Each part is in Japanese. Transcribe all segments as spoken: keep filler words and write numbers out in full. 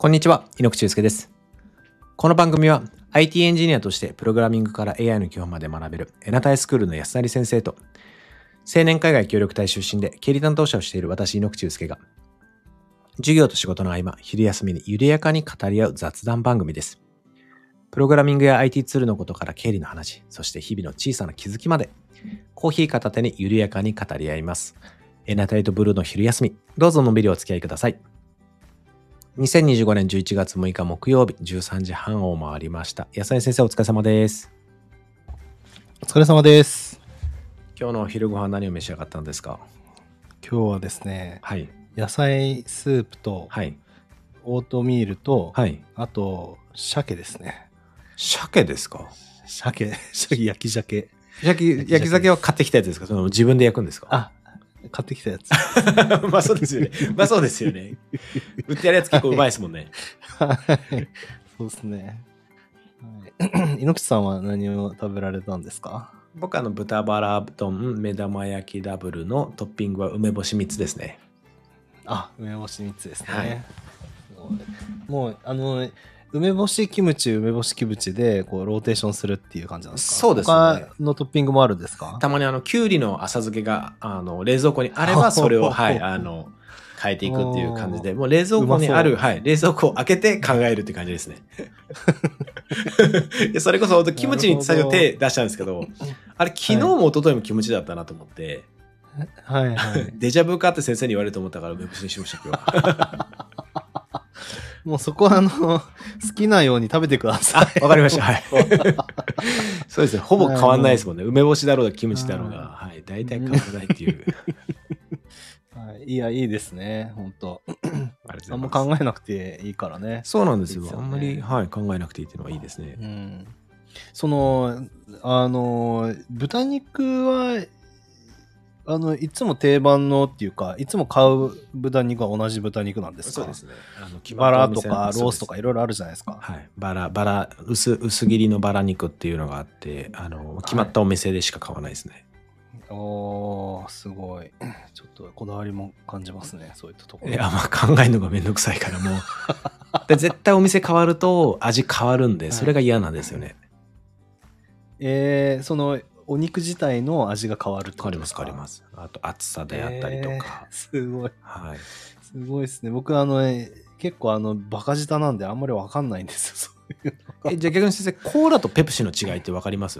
こんにちは、猪口祐介です。この番組は アイティー エンジニアとしてプログラミングから エーアイ の基本まで学べるエナタイスクールの安成先生と青年海外協力隊出身で経理担当者をしている私猪口祐介が授業と仕事の合間、昼休みに緩やかに語り合う雑談番組です。プログラミングや アイティー ツールのことから経理の話、そして日々の小さな気づきまでコーヒー片手に緩やかに語り合います。エナタイとブルーの昼休み、どうぞのんびりお付き合いください。にせんにじゅうごねんじゅういちがつむいか木曜日じゅうさんじはんを回りました。安成先生お疲れ様です。 お疲れ様です。 今日のお昼ご飯何を召し上がったんですか？ 今日はですね、 はい、 野菜スープと、 はい、 オートミールと、 はい、 あと鮭ですね。 鮭ですか？ 鮭、鮭焼き鮭。 焼き、焼き鮭は買ってきたやつですか？その自分で焼くんですか？ あ、買ってきたやつ。 まあそうですよね。まあそうですよね。売ってやるやつ結構うまいですもんね。 はい。そうですね。はい、猪口さんは何を食べられたんですか？ 僕はあの豚バラ丼、目玉焼きダブルのトッピングは梅干しみっつですね。 あ、梅干しみっつですね。 はい、 もう、あの、梅干しキムチ、梅干しキムチでこうローテーションするっていう感じなんですか？ そうですね。 他のトッピングもあるんですか？ たまにあの、きゅうりの浅漬けが、あの、冷蔵庫にあれば、それを、はい、あの、変えていくっていう感じで、もう冷蔵庫にある、はい、冷蔵庫を開けて考えるって感じですね。それこそ、キムチに最初手出したんですけど、あれ、昨日も一昨日もキムチだったなと思って、 はいはい。 デジャブかって先生に言われると思ったから、梅干しにしました、今日は。 もうそこはあの好きなように食べてください。 あ、わかりました。はい。そうですね。ほぼ変わんないですもんね。梅干しだろうがキムチだろうが、はい、大体変わらないっていう。 はい、いやいいですね。本当。あんま考考えなくていいからね。 そうなんですよ。 いいですよね。 あんまり、はい、考えなくていいっていうのはいいですね。 うん。そのあの豚肉はあのいつも定番のっていうか、いつも買う豚肉は同じ豚肉なんですか？ そうですね。あのバラとかロースとかいろいろあるじゃないですか。 はい。バラ、バラ、薄、薄切りのバラ肉っていうのがあって、あの、決まったお店でしか買わないですね。 はい、おー、すごい。ちょっとこだわりも感じますね。そういったところ。 いや、まあ考えるのがめんどくさいからもう。で絶対お店変わると味変わるんで、それが嫌なんですよね。はい、 えー、その、お肉自体の味が変わるってことですか？ 変わります、変わります。あと厚さであったりとか。 えー、すごい。 はい。 すごいですね。僕、あの、結構あの、バカ舌なんであんまりわかんないんですよ。そういうのが。 え、じゃあ逆に先生、コーラとペプシの違いってわかります？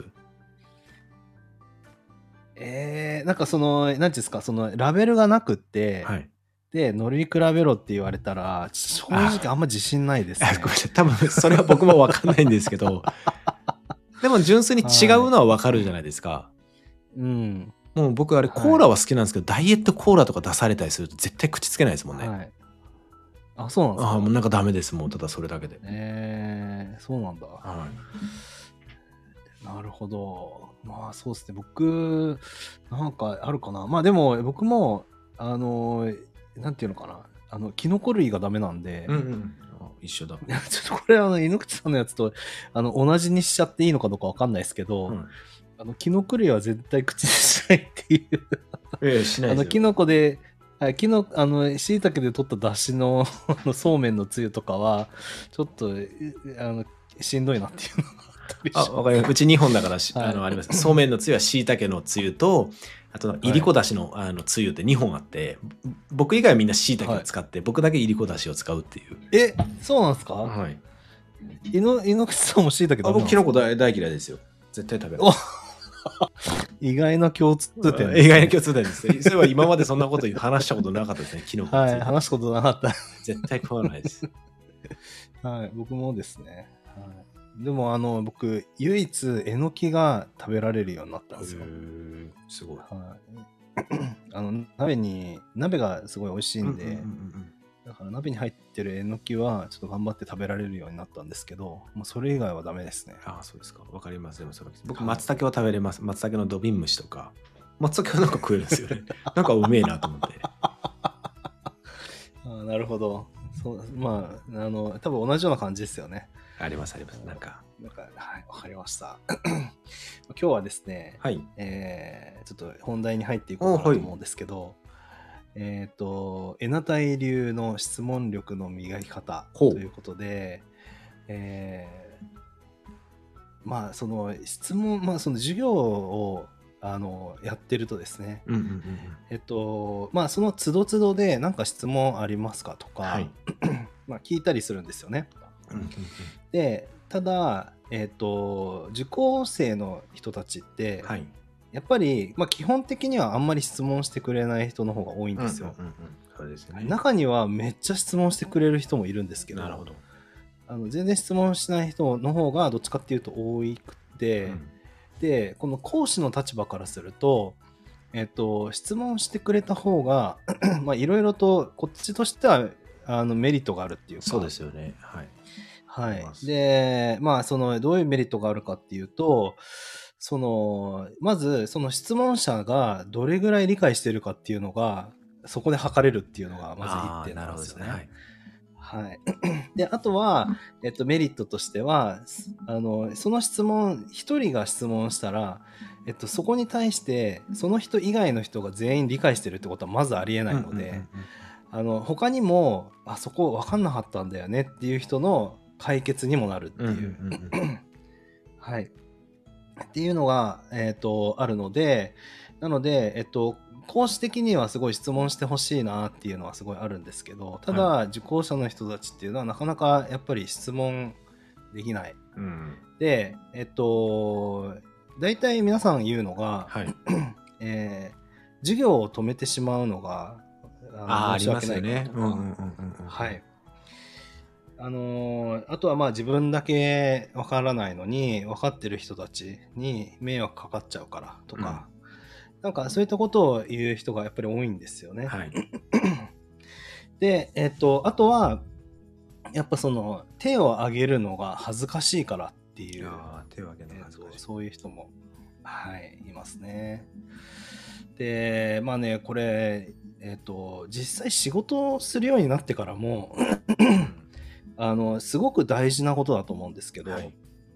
えー、なんかその、なんていうんですか、その、ラベルがなくって、はい、で、乗り比べろって言われたら、正直あんま自信ないですね。 ごめんなさい。多分、それは僕もわかんないんですけど、でも純粋に違うのはわかるじゃないですか。はい、うん。もう僕あれコーラは好きなんですけど、はい、ダイエットコーラとか出されたりすると絶対口つけないですもんね。はい、 あ、そうなんですか？ あ、もうなんかダメです。もうただそれだけで。 えー、そうなんだ。はい。なるほど。まあそうですね。僕、なんかあるかな。まあでも僕も、あの、なんていうのかな。あの、キノコ類がダメなんで。 うんうん。一緒だ。 ちょっとこれあの、猪口さんのやつと、あの、同じにしちゃっていいのかどうかわかんないですけど、うん、あの、キノコ類は絶対口にしないっていう。 ええ、しないですよ。 あの、キノコで、はい、キノあの、椎茸で取った出汁の、あの、そうめんのつゆとかは、ちょっと、あの、しんどいなっていうのがあったりします。 あ、わかります。うちにほんだから、はい、あの、あります。そうめんのつゆは椎茸のつゆと、あと、いりこだしの、はい、あのつゆってにほんあって、僕以外はみんな椎茸を使って、はい、僕だけいりこだしを使うっていう。 え、そうなんですか？はい。いの、猪口さんも椎茸ダメなんですか？僕、キノコ大大嫌いですよ。絶対食べる。 意外な共通点、 ね。意外な共通点ですね。そういえば今までそんなこと話したことなかったですね、キノコ。 はい、話したことなかった。 絶対食わないです。 はい、僕もですね。はい、でも、あの、僕、唯一、えのきが食べられるようになったんですよ。 すごい。 はい。あの、鍋に、鍋がすごい美味しいんで、うんうんうんうん、だから鍋に入ってるえのきはちょっと頑張って食べられるようになったんですけど、もうそれ以外はダメですね。 ああ、そうですか。わかります。でもそれ僕、松茸は食べれます。松茸の土瓶蒸しとか。松茸はなんか食えるんですよね。なんかうめえなと思って。 あ、なるほど。そう、まあ、あの、多分同じような感じですよね。 あります、あります。なんか。 なんか、はい、わかりました。今日はですね、 はい。 えー、ちょっと本題に入っていこうかなと思うんですけど、はい、 えっ、と、エナタイ流の質問力の磨き方ほうということで、えーまあ、その質問、まあ、その授業を、あの、やってるとですね、 うんうんうんうん。 えっと、まあ、その都度都度で、なんか質問ありますかとか、 はい。 まあ、聞いたりするんですよね。 うんうんうん。 で、ただ、えっと、受講生の人たちって、 はい。 やっぱり、まあ、基本的にはあんまり質問してくれない人の方が多いんですよ。 うんうんうんうん。そうですね。 中にはめっちゃ質問してくれる人もいるんですけど、 なるほど。 あの全然質問しない人の方がどっちかっていうと多くて、 うんで、この講師の立場からすると、えっと、質問してくれた方が、まあ、いろいろと、こっちとしては、あの、メリットがあるっていうか。 そうですよね。はい。 はありますい。で、まあ、その、どういうメリットがあるかっていうと、その、まず、その質問者がどれぐらい理解しているかっていうのが、そこで測れるっていうのが、まずああ、 一点ななんですよね。 るほどですね。はい。 はい。で、あとは、えっと、メリットとしては、すあの、その質問、一人が質問したら、えっと、そこに対して、その人以外の人が全員理解してるってことはまずありえないので、 うんうんうんうんあの、他にも、あそこ分かんなかったんだよねっていう人の解決にもなるっていう。 うんうんうんうんはい。っていうのが、えっと、あるので、なので、えっと、講師的にはすごい質問してほしいなっていうのはすごいあるんですけど、ただ、 は受講者の人たちっていうのはなかなかやっぱり質問できない。 うんで、えっと、大体皆さん言うのが、 はい。 えー授業を止めてしまうのが、 ああ、 あのありま申し訳ないすよね。 からとか、 うんうんうんうんうん。 はい。あのーあとはまあ自分だけわからないのに、分かってる人たちに迷惑かかっちゃうからとか、なんかそういったことを言う人がやっぱり多いんですよね。 はい。 で、えっと、あとは、やっぱその手を挙げるのが恥ずかしいからっていう、 ああ、手を挙げるのえっが恥ずかしい。 とそういう人も、はい、いますね。で、まあね、これ、えっと、実際仕事をするようになってからも、 うんあの、すごく大事なことだと思うんですけど、 はい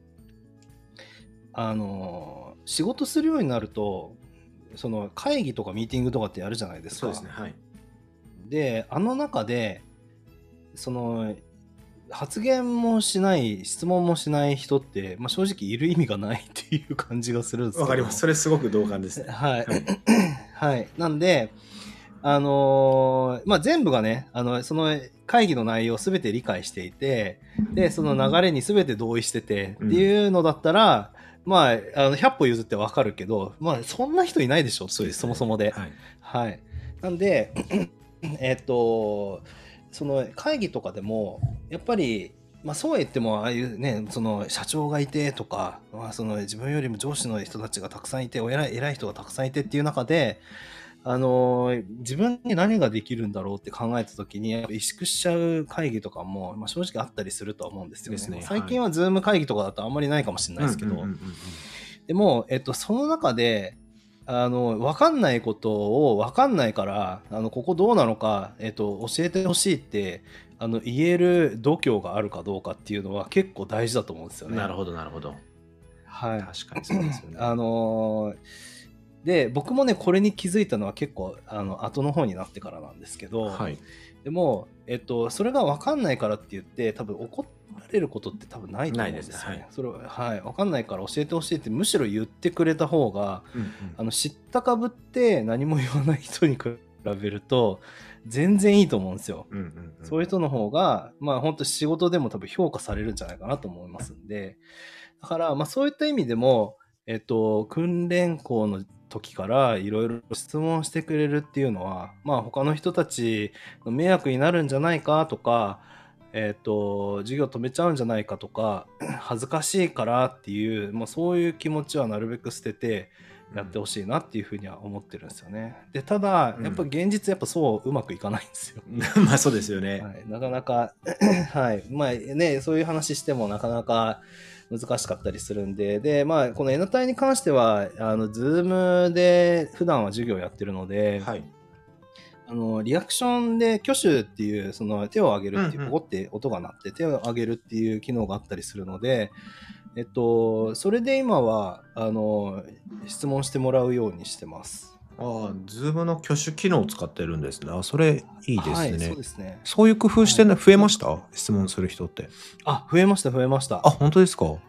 あの、仕事するようになると、その会議とかミーティングとかってやるじゃないですか。 そうですね。はい。 で、あの中で、その、発言もしない、質問もしない人って、まあ、正直いる意味がないっていう感じがするんですけど。 わかります。それすごく同感ですね。 はい。 はい。 はい。なんで、あのーまあ、全部がね、あの、その会議の内容をすべて理解していて、で、その流れにすべて同意してて、 うんっていうのだったら、まあ、あの、ひゃっ歩譲ってわかるけど、まあ、そんな人いないでしょっていう、そそうですねもそもで。 はい。 はい。なんで、えっと、その会議とかでも、やっぱり、まあそうは言っても、ああいうね、その社長がいてとか、まあその自分よりも上司の人たちがたくさんいて、お偉い偉い人がたくさんいてっていう中で、あのー自分に何ができるんだろうって考えた時に、やっぱ萎縮しちゃう会議とかも、まあ、正直あったりするとは思うんですよね。 ですね最近はズーム会議とかだとあんまりないかもしれないですけど、 うんうんうんうんでも、えっと、その中で、あの、わかんないことをわかんないから、あの、ここどうなのか、えっと、教えてほしいって、あの、言える度胸があるかどうかっていうのは結構大事だと思うんですよね。 なるほど、なるほど。 はい。 確かにそうですよね。 あのーで、僕もね、これに気づいたのは結構、あの、後の方になってからなんですけど、 はい。 でも、えっと、それが分かんないからって言って、多分怒られることって多分ないと思うんですよね。 ないですねはいそれは、はい、分かんないから教えてほしいってむしろ言ってくれた方が、 うんうんあの、知ったかぶって何も言わない人に比べると、全然いいと思うんですよ。 うんうんうんそういう人の方が、まあ本当仕事でも多分評価されるんじゃないかなと思いますんで、だから、まあそういった意味でも、えっと、訓練校の時からいろいろ質問してくれるっていうのは、まあ他の人たちの迷惑になるんじゃないかとか、えっと、授業止めちゃうんじゃないかとか、恥ずかしいからっていう、もうそういう気持ちはなるべく捨ててやってほしいなっていうふうには思ってるんですよね。で、ただ、 うんやっぱ現実やっぱそううまくいかないんですよ。 まあそうですよね。 はい、なかなか、はい。まあね、そういう話してもなかなか難しかったりするんで、で、まあ、このエナタイに関しては、あの、ズームで普段は授業やってるので、 はい。 あの、リアクションで挙手っていう、その手を挙げるっていう、 うんうんポコって音が鳴って手を挙げるっていう機能があったりするので、えっと、それで今は、あの、質問してもらうようにしてます。 ああ、ズームの挙手機能を使ってるんですね。あ、それいいですはい、そね。 うですね。 そういう工夫してね、増えました？質問する人って。 あ、増えました、増えました。 あ、本当ですか？ はい。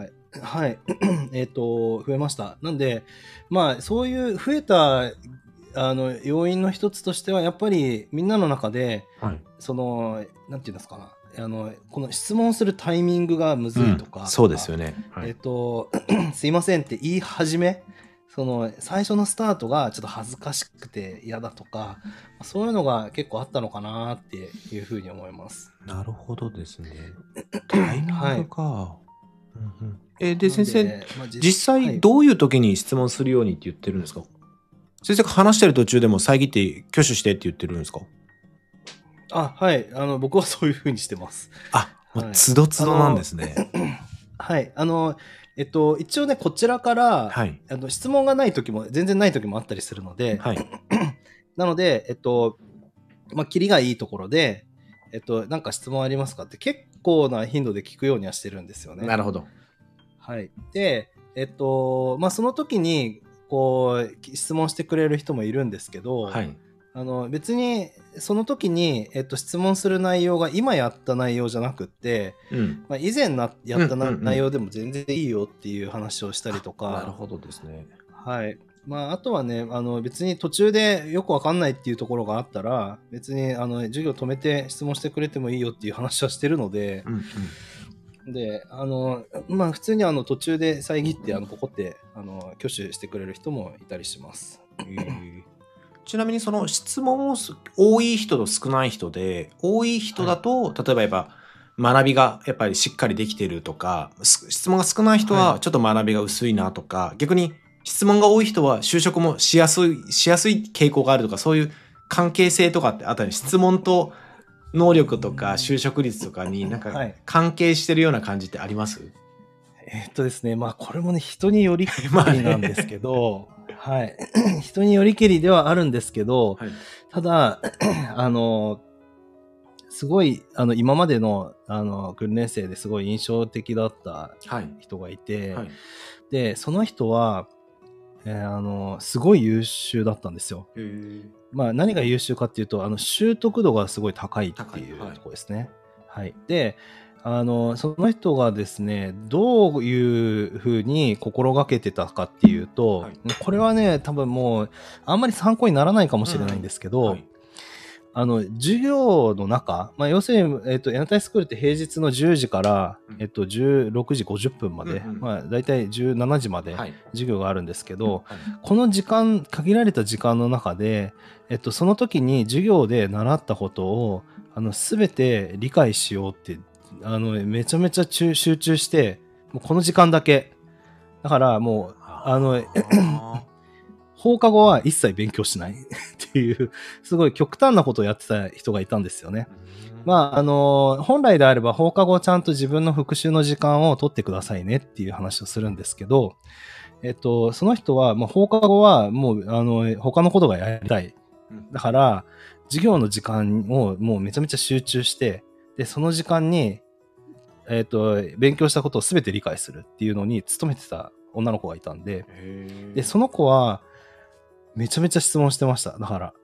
はい。えっと、増えました。なんで、まあ、そういう増えた、あの、要因の一つとしては、やっぱりみんなの中で、 はい。 その、なんていうんですかな。あの、この質問するタイミングがむずいとうん、 か、 そうですよね。はえっい。 と、すいませんって言い始め、その、最初のスタートがちょっと恥ずかしくて嫌だとか、そういうのが結構あったのかなっていうふうに思います。 なるほどですね。タイミンはい。 グか。うんうん、え、で、 な先生、 んで、まあ、実実際はい。 どういう時に質問するようにって言ってるんですか？先生が話してる途中でも遮って挙手してって言ってるんですか？ あ、はい。あの、僕はそういう風にしてます。 あ、もうはい。 つどつあどなんでの、 すね。 はい。あの、えっと、一応ね、こちらから、 はい。 あの、質問がない時も、全然ない時もあったりするので、 はい。 なので、えっと、まあ、キリがいいところで、えっと、なんか質問ありますかって結構な頻度で聞くようにはしてるんですよね。 なるほど。 はい。で、えっと、まあ、その時に、こう、質問してくれる人もいるんですけど、 はい。 あの別にその時に、えっと、質問する内容が今やった内容じゃなくって、 うん。 まあ、以前なやったうんうんうん。 内容でも全然いいよっていう話をしたりとか、 なるほどですね。 はいまあ、あとはねあの別に途中でよくわかんないっていうところがあったら別にあの授業止めて質問してくれてもいいよっていう話はしてるので、 うんうん。 であのまあ普通にあの途中で遮ってあのここってあの挙手してくれる人もいたりします。 えーちなみにその質問をす多い人と少ない人で、多い人はいだと、例えばやっぱ学びがやっぱりしっかりできてるとか、す質問が少ない人はいはちょっと学びが薄いなとか、逆に質問が多い人は就職もしやすい、しやすい傾向があるとか、そういう関係性とかってあったり、質問と能力とか就職率とかになんかはい関係してるような感じってあります？ えーっとですね、まあこれもね、人によりけまありなんですね。 けど、はい。人によりけりではあるんですけど、 はい。 ただ、あの、すごい、あの、今までの、あの、訓練生ですごい印象的だったはい。 人がいて、 はい。 で、その人は、えーあの、すごい優秀だったんですよ。 へーまあ何が優秀かっていうと、あの、習得度がすごい高いって高い。はい。 いうところですね。はい。で、あの、その人がですね、どういうふうに心がけてたかっていうと、 はい。 これはね、多分もう、あんまり参考にならないかもしれないんですけど、 はい。 あの、授業の中、まあ、要するに、えっと、エナタイスクールって平日のじゅうじから、 うんえっと、じゅうろくじごじゅっぷんまで、 うんうんまあ、だいたいじゅうしちじまではい。 授業があるんですけど、 はい。 この時間、限られた時間の中で、えっと、その時に授業で習ったことを、あの、すべて理解しようって、あの、めちゃめちゃ集集中して、もうこの時間だけ。だからもう、あの、 あ放課後は一切勉強しないっていう、すごい極端なことをやってた人がいたんですよね。 ーまあ、あの、本来であれば放課後ちゃんと自分の復習の時間を取ってくださいねっていう話をするんですけど、えっと、その人は、もう放課後はもう、あの、他のことがやりたい。 うんだから、授業の時間をもうめちゃめちゃ集中して、で、その時間に、えっと、勉強したことを全て理解するっていうのに努めてた女の子がいたんで、 へーで、その子は、めちゃめちゃ質問してました。だから、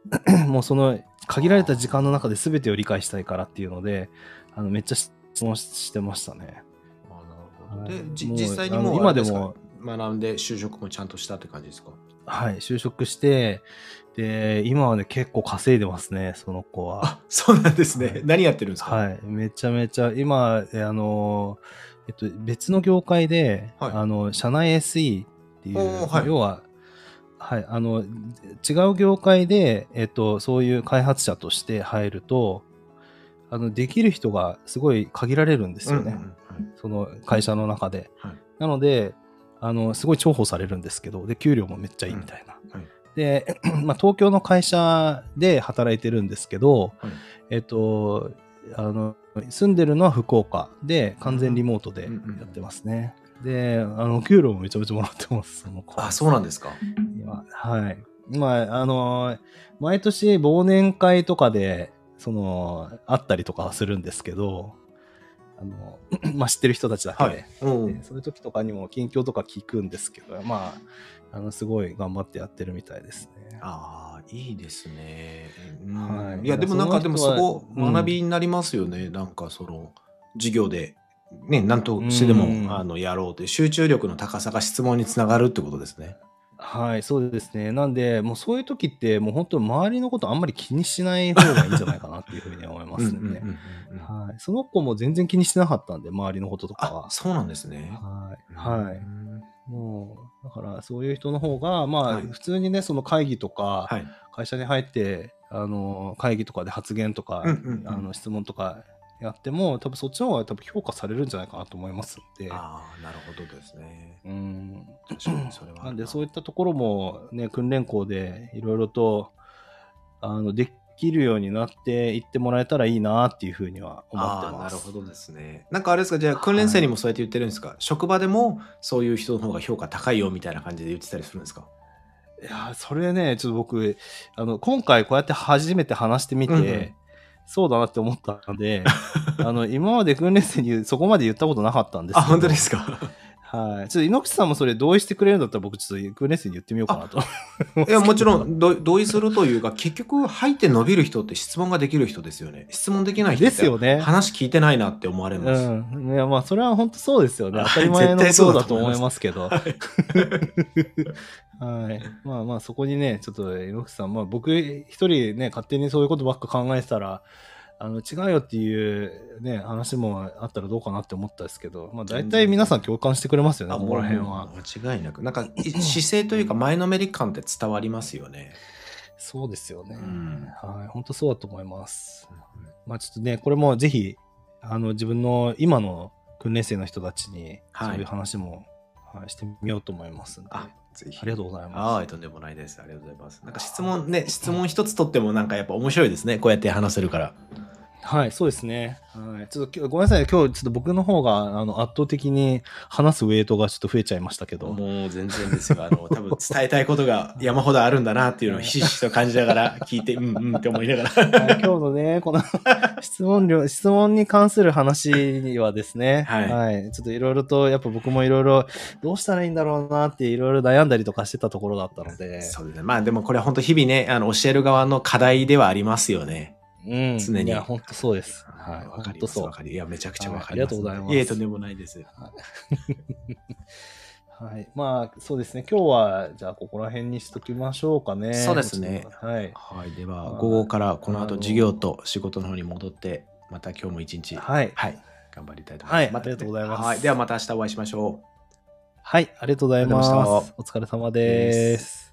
もうその限られた時間の中で全てを理解したいからっていうので、あのめっちゃ質問してましたね。 あ、なるほど。で、 はいじもう実際にあのもうあれですか、 今でも、 学んで就職もちゃんとしたって感じですか？ はい、就職して、で、今はね、結構稼いでますね、その子は。 あ、そうなんですね。 はい何やってるんですか？ はい、めちゃめちゃ、今、えあの、えっと、別の業界で、 はいあの、社内 エスイー っていう、 おーはいまあ要は、はい、あの、違う業界で、えっと、そういう開発者として入ると、あの、できる人がすごい限られるんですよね。 うんうんうんその会社の中で。 はいなので、あの、すごい重宝されるんですけど、で、給料もめっちゃいいみたいな。 はいで、まあ、東京の会社で働いてるんですけど、 はいえっと、あの、住んでるのは福岡で、完全リモートでうんうんうんやってますね。で、あの、給料もめちゃめちゃもらってます、その子。 あ、そうなんですか。 今はい。まあ、あの、毎年忘年会とかで、その、会ったりとかはするんですけど、 あのまあ知ってる人たちだけで、 はいうんでそういう時とかにも近況とか聞くんですけど、まああのすごい頑張ってやってるみたいですね。 ああ、いいですね。うんはいいや、でもなんか、でもそこうん学びになりますよね。なんかその、授業で、ね、なんとしてでうんも、あの、やろうという集中力の高さが質問につながるってことですね。 はい、そうですね。なんで、もうそういう時って、もう本当周りのことあんまり気にしない方がいいんじゃないかなっていうふうに思いますんで。 うんうんうんうんはい。その子も全然気にしてなかったんで、周りのこととかあ、 は。 そうなんですね。 はい。はい。 うんもう、だからそういう人の方が、まあ、 はい普通にね、その会議とか、 はい。 会社に入って、あの、会議とかで発言とか、 うんうんうんあの、質問とかやっても、多分そっちの方が多分評価されるんじゃないかなと思いますんで。 ああ、なるほどですね。 うん。 確かにそれはあるな。 なんでそういったところもね、訓練校でいろいろと、あの、できるようになっていってもらえたらいいなっていうふうには思ってああ、 ます。 なるほどですね。なんかあれですか、じゃあ訓練生にもそうやって言ってるんですか、職場でもそういう人の方が評価高いよみたいな感じで言ってたりするんですか？ いやー、それね、ちょっと僕、あの、今回こうやって初めて話してみて、 うんうんそうだなって思ったので、あの、今まで訓練生にそこまで言ったことなかったんですあ、 けど。 本当ですか？ はい。ちょっと猪口さんもそれ同意してくれるんだったら僕ちょっと訓練生に言ってみようかなと。 いや、もちろんど同意するというか、結局入って伸びる人って質問ができる人ですよね。質問できない人ってですよね話聞いてないなって思われます。 うん。いや、まあ、それは本当そうですよね。 はい当たり前の絶対そうことだとだと思います思いますけど。 はいはい。まあまあ、そこにね、ちょっと、猪口さん、まあ僕一人ね、勝手にそういうことばっか考えてたら、あの、違うよっていうね、話もあったらどうかなって思ったんですけど、まあ大体皆さん共感してくれますよね、 あここら辺もは。 う間違いなく。なんかい姿勢というか前のめり感って伝わりますよね。 そうですよね。 うんはい。本当そうだと思います。まあちょっとね、これもぜひ、あの、自分の今の訓練生の人たちに、 はいそういう話も、はい、してみようと思いますんで。 あ、ぜひ。 ありがとうございます。 はい、とんでもないです。ありがとうございます。なんか質問ね、質問一つとってもなんかやっぱ面白いですね。こうやって話せるから。 はい、そうですね。はい。ちょっと今日ごめんなさい。今日ちょっと僕の方があの圧倒的に話すウェイトがちょっと増えちゃいましたけど。 もう全然ですよ。あの、多分伝えたいことが山ほどあるんだなっていうのをひしひしと感じながら聞いて、うんうんって思いながら。 はい、今日のね、この質問量、質問に関する話はですね、 はいちょっといろいろと、やっぱ僕もいろいろどうしたらいいんだろうなっていろいろ悩んだりとかしてたところだったので。 そうですね。まあでもこれ本当日々ね、あの、教える側の課題ではありますよね。 うん。 常に。 いや、本当そうです。はい。 わかります。 本当そうわかりいや、めちゃくちゃわかります。 はいありがとうございますいえ、とんでもないです。 はい。まあ、そうですね。今日は、じゃあ、ここら辺にしときましょうかね。 そうですねはい。 はい。では、 はい午後からこの後あの授業と仕事の方に戻って、また今日も一日、 はい。 はい。頑張りたいと思います。 はいありがとうございますはい。ではまた明日お会いしましょはい。ありがとうございます。 ありがとうございまお疲れ様です。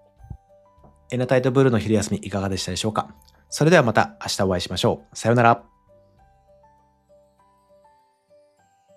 う。エナタイトブルーの昼休みいかがでしたでしょうか？それではまた明日お会いしましょう。さようなら。